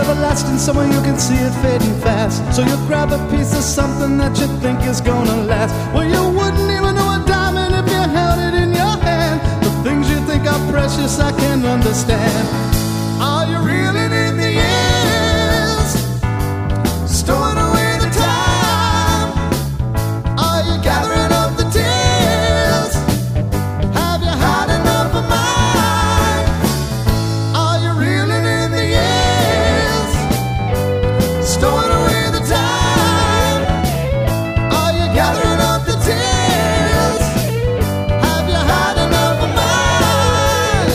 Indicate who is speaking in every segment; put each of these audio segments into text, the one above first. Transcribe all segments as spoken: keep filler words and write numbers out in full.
Speaker 1: everlasting summer, you can see it fading fast. So you grab a piece of something that you think is gonna last. Well, you wouldn't even know a diamond if you held it in your hand. The things you think are precious, I can't understand. Are you reeling in the years, storing away the time? Are you gathering up the tears? Have you had enough of mine? Are you reeling in the years, storing away the time? Are you gathering up the tears? Have you had enough of mine?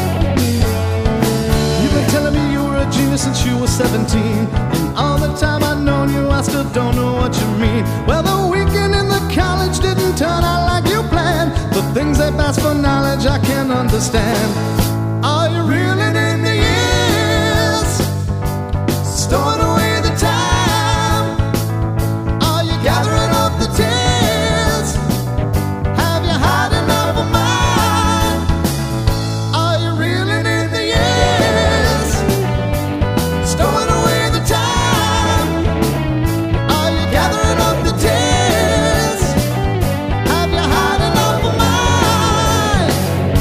Speaker 1: You've been telling me you were a genius since you were seventeen, and all the time I've known you, I still don't know what you mean. Well, the weekend in the college didn't turn out like you planned. The things they pass for knowledge, I can't understand. Are you reeling in the years, storing away the time? Are you gathering up the tears? Have you had enough of mine? Are you reeling in the years, storing away the time? Are you gathering up the tears? Have you had enough of mine?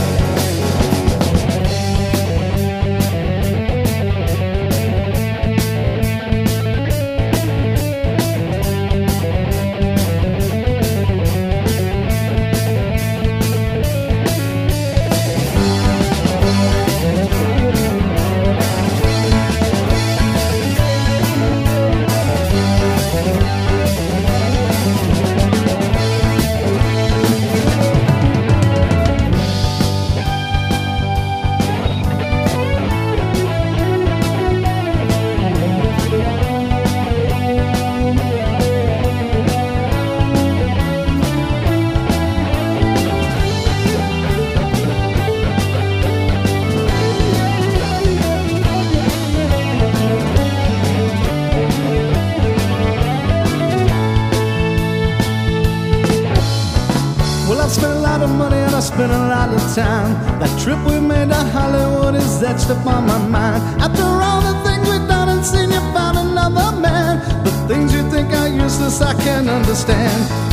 Speaker 1: Well, I've spent a lot of money and I've spent a lot of time. That trip we made to Hollywood is etched upon my mind. After all the things we've done and seen, you found another man. The things you think are useless, I can't understand.